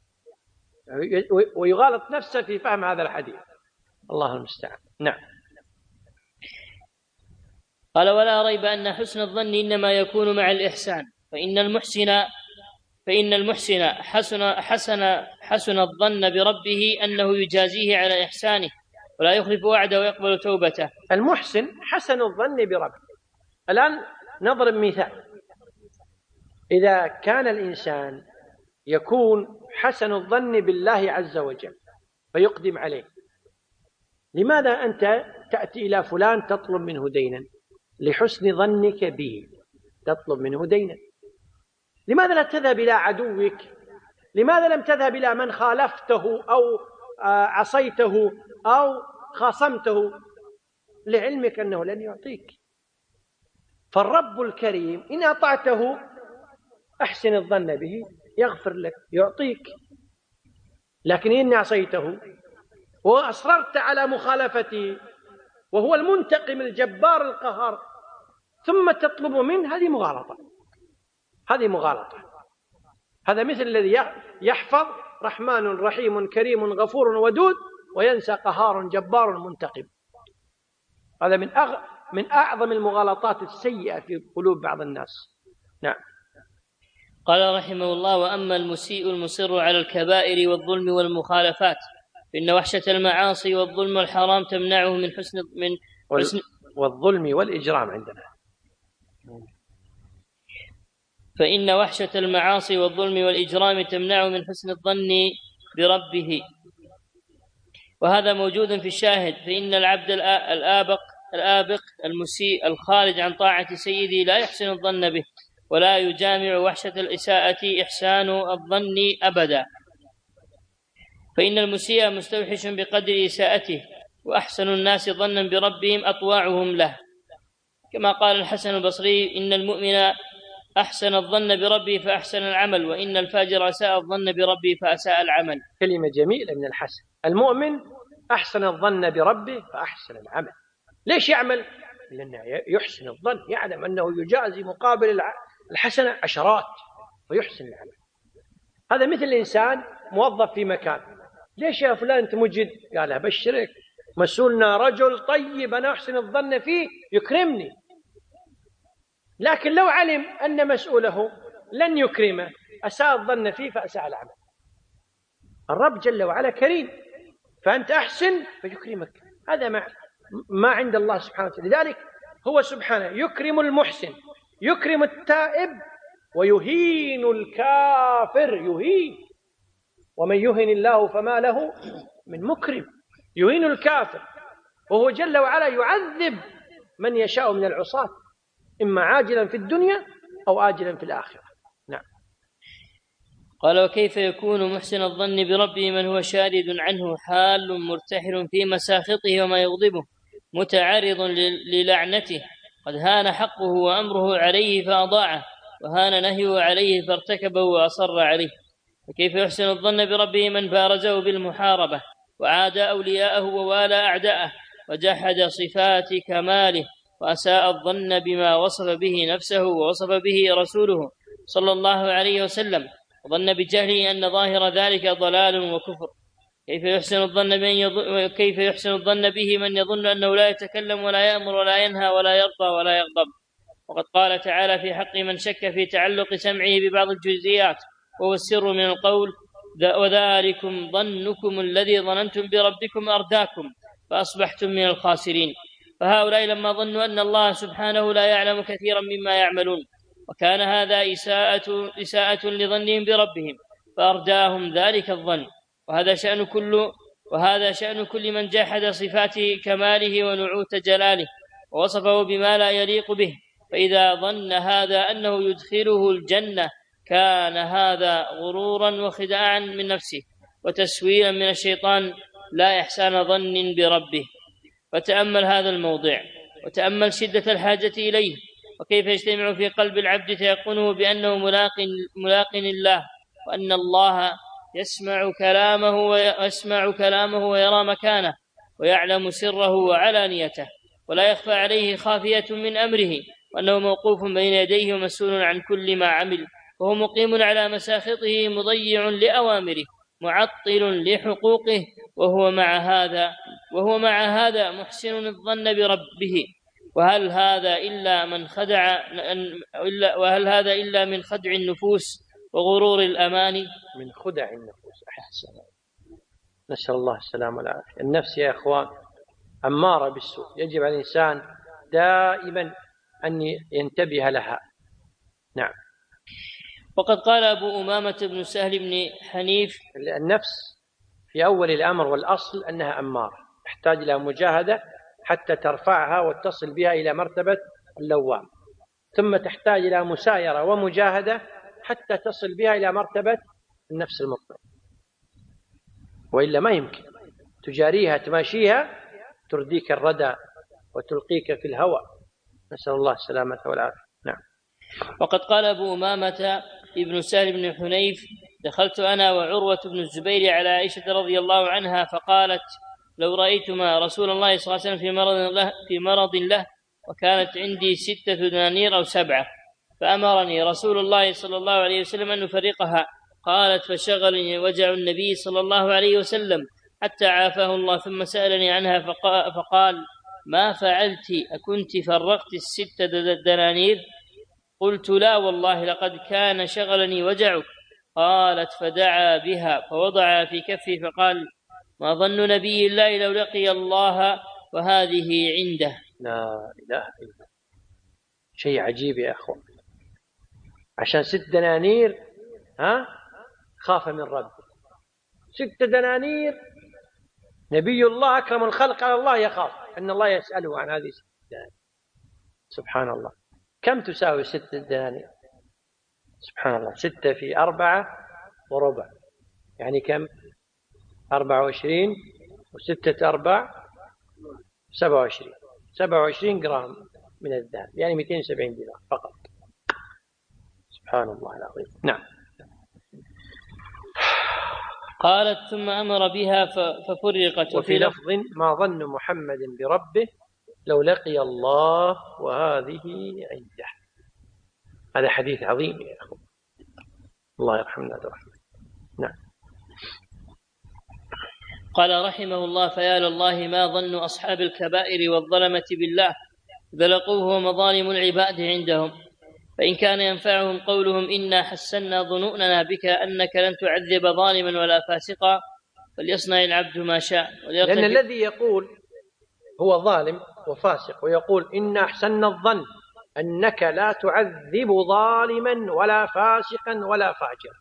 ويغالط نفسه في فهم هذا الحديث. الله المستعان. نعم. قال: ولا ريب أن حسن الظن إنما يكون مع الإحسان، فإن المحسن فإن المحسن حسن حسن حسن الظن بربه أنه يجازيه على إحسانه ولا يخلف وعده ويقبل توبته. المحسن حسن الظن بربه. الآن نضرب مثال. إذا كان الإنسان يكون حسن الظن بالله عز وجل فيقدم عليه، لماذا أنت تأتي إلى فلان تطلب منه دينا؟ لحسن ظنك به تطلب منه دينا. لماذا لا تذهب إلى عدوك؟ لماذا لم تذهب إلى من خالفته أو عصيته أو خاصمته؟ لعلمك أنه لن يعطيك. فالرب الكريم إن أطعته أحسن الظن به يغفر لك يعطيك، لكن إن عصيته وأصررت على مخالفته وهو المنتقم الجبار القهار ثم تطلب منه، هذه مغالطة. هذه مغالطة. هذا مثل الذي يحفظ رحمن رحيم كريم غفور ودود وينسى قهار جبار منتقم. هذا من أغ... من أعظم المغالطات السيئة في قلوب بعض الناس. نعم. قال رحمه الله: وأما المسيء المصر على الكبائر والظلم والمخالفات فإن وحشة المعاصي والظلم والحرام تمنعه من حسن من حسن والظلم والإجرام عندنا. فإن وحشة المعاصي والظلم والإجرام تمنعه من حسن الظن بربه، وهذا موجود في الشاهد. فإن العبد الآبق الآبق المسيء الخارج عن طاعة سيده لا يحسن الظن به، ولا يجامع وحشة الإساءة إحسان الظن أبدا. فإن المسيء مستوحش بقدر إساءته، وأحسن الناس ظنا بربهم أطواعهم له، كما قال الحسن البصري: إن المؤمن أحسن الظن بربه فأحسن العمل، وإن الفاجر أساء الظن بربه فأساء العمل. كلمة جميلة من الحسن. المؤمن أحسن الظن بربه فأحسن العمل. ليش يعمل؟ لأنه يحسن الظن، يعلم أنه يجازي مقابل الحسنة عشرات ويحسن العمل. هذا مثل الإنسان موظف في مكان: ليش يا فلان أنت مجد؟ قال: أبشرك مسؤولنا رجل طيب أنا أحسن الظن فيه يكرمني. لكن لو علم أن مسؤوله لن يكرمه أساء الظن فيه فأساء العمل. الرب جل وعلا كريم، فأنت أحسن فيكرمك. هذا ما, ما عند الله سبحانه وتعالى. لذلك هو سبحانه يكرم المحسن، يكرم التائب، ويهين الكافر. يهين، ومن يهن الله فما له من مكرم. يهين الكافر، وهو جل وعلا يعذب من يشاء من العصاة، إما عاجلا في الدنيا أو آجلا في الآخرة. نعم. قال: وكيف يكون محسن الظن بربه من هو شارد عنه حال مرتحل في مساخطه وما يغضبه متعرض للعنته، قد هان حقه وأمره عليه فأضاعه، وهان نهيه عليه فارتكبه وأصر عليه. وكيف يحسن الظن بربه من بارزه بالمحاربة وعاد أولياءه ووالى أعداءه وجحد صفات كماله، وأساء الظن بما وصف به نفسه ووصف به رسوله صلى الله عليه وسلم، وظن بجهله أن ظاهر ذلك ضلال وكفر. كيف يحسن الظن من يظن كيف يحسن الظن به من يظن أنه لا يتكلم ولا يأمر ولا ينهى ولا يرضى ولا يغضب؟ وقد قال تعالى في حق من شك في تعلق سمعه ببعض الجزئيات: وهو السر من القول: وذلكم ظنكم الذي ظننتم بربكم أرداكم فأصبحتم من الخاسرين. فهؤلاء لما ظنوا أن الله سبحانه لا يعلم كثيرا مما يعملون، وكان هذا إساءة, إساءة لظنهم بربهم، فأرداهم ذلك الظن. وهذا شأن كل وهذا شأن كل من جحد صفات كماله ونعوت جلاله ووصفه بما لا يليق به. فإذا ظن هذا أنه يدخله الجنة كان هذا غرورا وخداعا من نفسه وتسويلا من الشيطان، لا إحسان ظن بربه. فتأمل هذا الموضع، وتأمل شدة الحاجة إليه، وكيف يجتمع في قلب العبد تيقنه بأنه ملاق, ملاق الله، وأن الله يسمع كلامه ويسمع كلامه ويرى مكانه ويعلم سره وعلانيته، ولا يخفى عليه خافية من أمره، وأنه موقوف بين يديه ومسؤول عن كل ما عمل، وهو مقيم على مساخطه مضيع لأوامره معطل لحقوقه، وهو مع هذا وهو مع هذا محسن الظن بربه. وهل هذا إلا من خدع وهل هذا إلا من خدع النفوس وغرور الأماني؟ من خدع النفوس. أحسن. نسأل الله السلامة والعافية. النفس يا أخوان أمارة بالسوء، يجب على الإنسان دائما أن ينتبه لها. نعم. وقد قال أبو أمامة بن سهل بن حنيف: النفس في أول الأمر والأصل أنها أمارة، تحتاج إلى مجاهدة حتى ترفعها وتصل بها إلى مرتبة اللوام، ثم تحتاج إلى مسايرة ومجاهدة حتى تصل بها إلى مرتبة النفس المطمئنة، وإلا ما يمكن تجاريها تماشيها ترديك الردى وتلقيك في الهوى. نسأل الله السلامة والعافية. نعم. وقد قال أبو أمامة ابن سهل بن حنيف: دخلت أنا وعروة بن الزبير على عائشة رضي الله عنها فقالت: لو رأيتما رسول الله صلى الله عليه وسلم في مرض له, في مرض له وكانت عندي ستة دنانير أو سبعة، فأمرني رسول الله صلى الله عليه وسلم أن نفرقها. قالت: فشغلني وجع النبي صلى الله عليه وسلم حتى عافاه الله، ثم سألني عنها فقال: ما فعلت؟ أكنت فرقت الستة دنانير؟ قلت: لا والله، لقد كان شغلني وجعك. قالت: فدعا بها فوضعها في كفي فقال: ما ظن نبي الله لو لقي الله وهذه عنده؟ لا إله إلا الله. شيء عجيب يا أخوان، عشان ست دنانير ها خاف من ربه. ست دنانير، نبي الله أكرم الخلق على الله يخاف أن الله يسأله عن هذه ست دنانير. سبحان الله. كم تساوي ست دنانير؟ سبحان الله. ستة في أربعة وربع يعني كم؟ أربعة وعشرين، وستة أربع سبعة وعشرين سبعة وعشرين جرام من الذهب، يعني مئتين وسبعين دينار فقط. سبحان الله العظيم. نعم. قالت: ثم أمر بها ففرقت. وفي لفظ: ما ظن محمد بربه لو لقي الله وهذه عنده. هذا حديث عظيم يا أخوة، الله يرحمنا ورحمه. نعم. قال رحمه الله: فيا لله ما ظن أصحاب الكبائر والظلمة بالله إذا لقوه مظالم العباد عندهم، فإن كان ينفعهم قولهم إنا حسنا ظنوننا بك أنك لن تعذب ظالما ولا فاسقا فليصنع العبد ما شاء. لأن الذي يقول هو ظالم وفاسق ويقول إنا أحسن الظن أنك لا تعذب ظالما ولا فاسقا ولا فاجرا،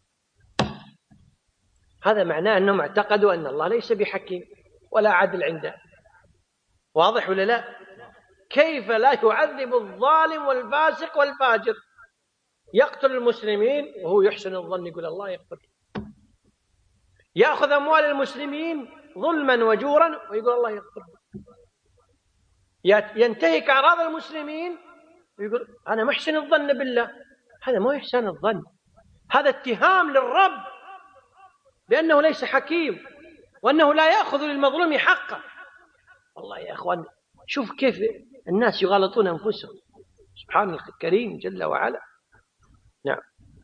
هذا معناه أنهم اعتقدوا أن الله ليس بحكيم ولا عدل عنده. واضح ولا لا؟ كيف لا يعذب الظالم والفاسق والفاجر؟ يقتل المسلمين وهو يحسن الظن يقول الله يغفر، يأخذ أموال المسلمين ظلما وجورا ويقول الله يغفر، ينتهك أعراض المسلمين ويقول أنا محسن الظن بالله. هذا مو إحسان الظن، هذا اتهام للرب بأنه ليس حكيم وأنه لا يأخذ للمظلوم حقه. والله يا أخوان شوف كيف الناس يغلطون أنفسهم. سبحان الكريم جل وعلا. نعم.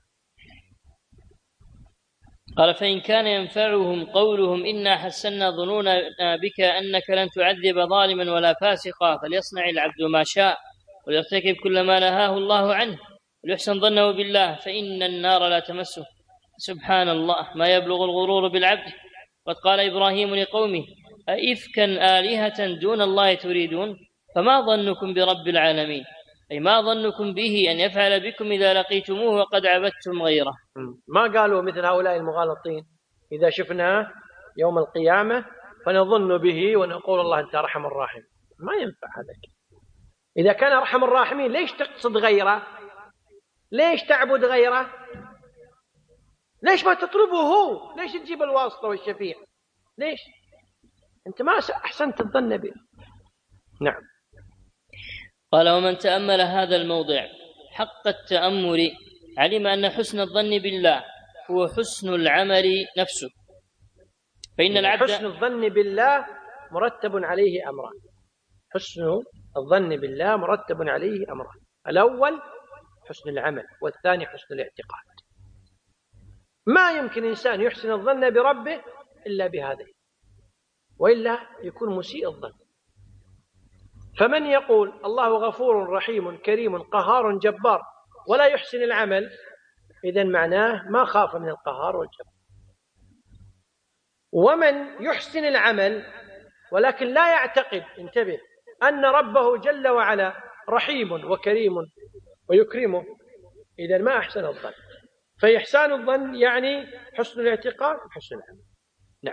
قال: فإن كان ينفعهم قولهم إنا حسنا ظنونا بك أنك لن تعذب ظالما ولا فاسقا فليصنع العبد ما شاء وليرتكب كل ما نهاه الله عنه وليحسن ظنه بالله فإن النار لا تمسه. سبحان الله ما يبلغ الغرور بالعبد. قد قال إبراهيم لقومه أئفكا آلهة دون الله تريدون فما ظنكم برب العالمين، أي ما ظنكم به أن يفعل بكم إذا لقيتموه وقد عبدتم غيره. ما قالوا مثل هؤلاء المغالطين إذا شفناه يوم القيامة فنظن به ونقول الله أنت أرحم الراحمين. ما ينفع هذا. إذا كان أرحم الراحمين ليش تقصد غيره؟ ليش تعبد غيره؟ ليش ما تطلبه هو؟ ليش تجيب الواسطة والشفيع؟ ليش؟ أنت ما أحسنت الظن به. نعم. قال ومن تأمل هذا الموضع حق التأمل علم أن حسن الظن بالله هو حسن العمل نفسه. فإن العبد حسن الظن بالله مرتب عليه أمران. حسن الظن بالله مرتب عليه أمران، الأول حسن العمل والثاني حسن الاعتقاد. ما يمكن إنسان يحسن الظن بربه إلا بهذا، وإلا يكون مسيء الظن. فمن يقول الله غفور رحيم كريم قهار جبار ولا يحسن العمل، إذن معناه ما خاف من القهار والجبار. ومن يحسن العمل ولكن لا يعتقد، انتبه، أن ربه جل وعلا رحيم وكريم ويكرمه، إذن ما أحسن الظن. فإحسان الظن يعني حسن الاعتقاد وحسن العمل. نعم.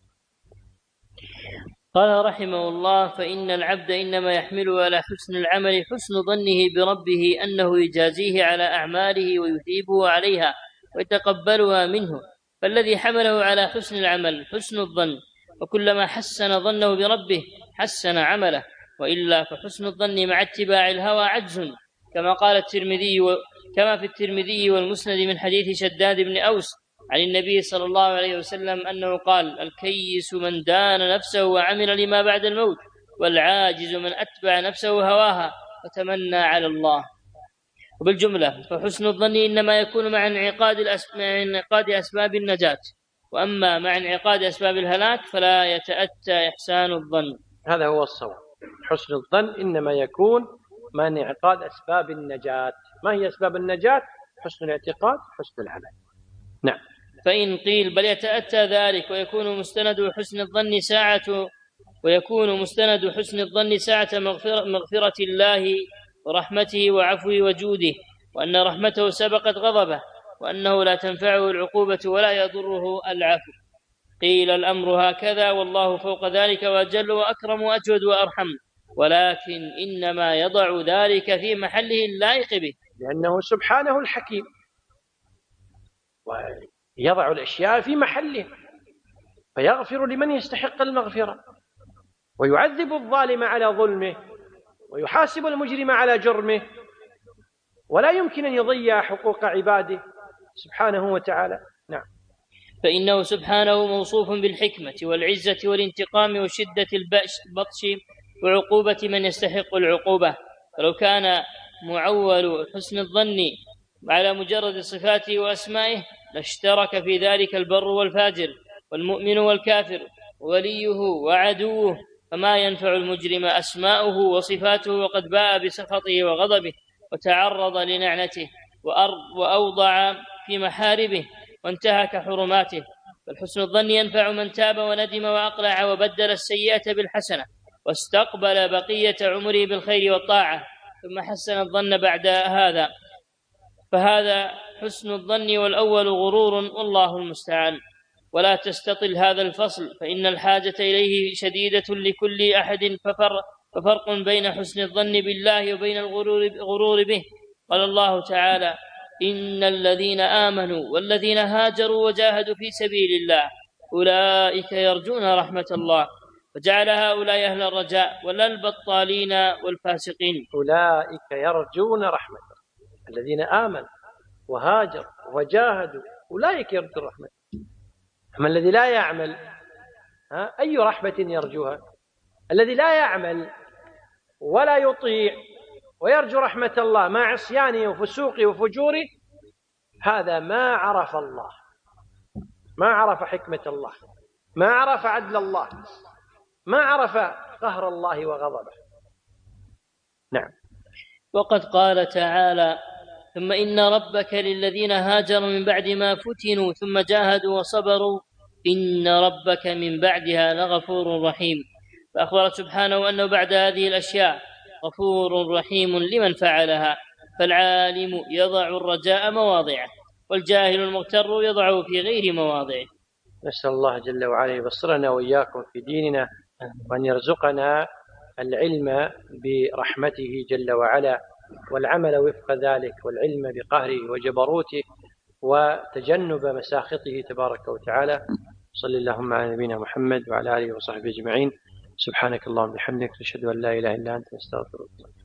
قال رحمه الله فإن العبد إنما يحمله على حسن العمل حسن ظنه بربه أنه يجازيه على أعماله ويثيبه عليها ويتقبلها منه. فالذي حمله على حسن العمل حسن الظن، وكلما حسن ظنه بربه حسن عمله، وإلا فحسن الظن مع اتباع الهوى عجز، كما قال الترمذي و... كما في الترمذي والمسند من حديث شداد بن أوس عن النبي صلى الله عليه وسلم أنه قال الكيس من دان نفسه وعمل لما بعد الموت، والعاجز من أتبع نفسه هواها وتمنى على الله. وبالجملة فحسن الظن إنما يكون مع انعقاد, الأس... مع انعقاد أسباب النجاة، وأما مع انعقاد أسباب الهلاك فلا يتأتى إحسان الظن. هذا هو الصواب. حسن الظن إنما يكون مع انعقاد أسباب النجاة. ما هي أسباب النجاة؟ حسن الاعتقاد حسن العمل. نعم. فإن قيل بل يتأتى ذلك ويكون مستند حسن الظن ساعة ويكون مستند حسن الظن ساعة مغفرة, مغفرة الله ورحمته وعفوه وجوده، وأن رحمته سبقت غضبه، وأنه لا تنفعه العقوبة ولا يضره العفو. قيل الأمر هكذا والله فوق ذلك وأجل وأكرم وأجود وأرحم، ولكن إنما يضع ذلك في محله اللائق به، لأنه سبحانه الحكيم ويضع الأشياء في محله، فيغفر لمن يستحق المغفرة ويعذب الظالم على ظلمه ويحاسب المجرم على جرمه، ولا يمكن أن يضيع حقوق عباده سبحانه وتعالى. نعم. فإنه سبحانه موصوف بالحكمة والعزة والانتقام وشدة البطش وعقوبة من يستحق العقوبة. فلو كان معول حسن الظن على مجرد صفاته وأسمائه لاشترك في ذلك البر والفاجر والمؤمن والكافر ووليه وعدوه، فما ينفع المجرم أسماؤه وصفاته وقد باء بسخطه وغضبه وتعرض لنعنته وأوضع في محاربه وانتهك حرماته. فالحسن الظن ينفع من تاب وندم وأقلع وبدل السيئة بالحسنة واستقبل بقية عمره بالخير والطاعة ثم حسن الظن بعد هذا، فهذا حسن الظن، والأول غرور والله المستعان. ولا تستطل هذا الفصل فإن الحاجة إليه شديدة لكل أحد، ففرق, ففرق بين حسن الظن بالله وبين الغرور به. قال الله تعالى إن الذين آمنوا والذين هاجروا وجاهدوا في سبيل الله أولئك يرجون رحمة الله، وجعل هؤلاء أهل الرجاء ولا البطالين والفاسقين. أولئك يرجون رحمة الله، الذين آمنوا وهاجروا وجاهدوا أولئك يرجون رحمة الله. أما الذي لا يعمل، ها أي رحمة يرجوها؟ الذي لا يعمل ولا يطيع ويرجو رحمة الله مع عصيانه وفسوقه وفجوره، هذا ما عرف الله، ما عرف حكمة الله، ما عرف عدل الله، ما عرف قهر الله وغضبه. نعم. وقد قال تعالى ثم إن ربك للذين هاجروا من بعد ما فتنوا ثم جاهدوا وصبروا إن ربك من بعدها لغفور رحيم. فأخبر سبحانه أنه بعد هذه الأشياء غفور رحيم لمن فعلها. فالعالم يضع الرجاء مواضعه، والجاهل المغتر يضعه في غير مواضعه. نسأل الله جل وعلا يبصرنا وإياكم في ديننا، وأن يرزقنا العلم برحمته جل وعلا، والعمل وفق ذلك، والعلم بقهره وجبروته، وتجنب مساخطه تبارك وتعالى. صلى اللهم على نبينا محمد وعلى آله وصحبه أجمعين. سبحانك اللهم وبحمدك، نشهد أن لا إله إلا أنت، نستغفرك.